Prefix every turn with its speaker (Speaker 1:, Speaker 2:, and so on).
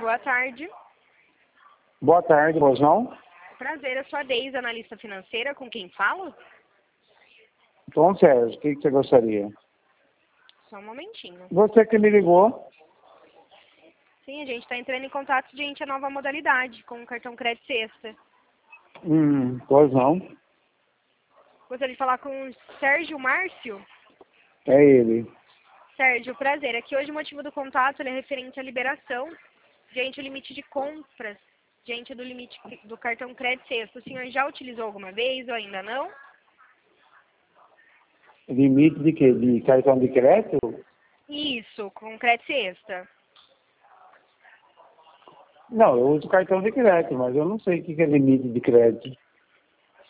Speaker 1: boa tarde.
Speaker 2: Boa tarde, Rosão.
Speaker 1: Prazer, eu sou a Deise, analista financeira, com quem falo?
Speaker 2: Tom Sérgio, o que você gostaria?
Speaker 1: Só um momentinho.
Speaker 2: Você que me ligou.
Speaker 1: Sim, a gente está entrando em contato diante a nova modalidade, com o cartão crédito sexta.
Speaker 2: Pois não.
Speaker 1: Gostaria de falar com o Sérgio Márcio?
Speaker 2: É ele.
Speaker 1: Sérgio, prazer. Aqui hoje o motivo do contato ele é referente à liberação diante o limite de compras, diante do limite do cartão crédito sexta. O senhor já utilizou alguma vez ou ainda não?
Speaker 2: Limite de quê? De cartão de crédito?
Speaker 1: Isso, com crédito sexta.
Speaker 2: Não, eu uso cartão de crédito, mas eu não sei o que é limite de crédito.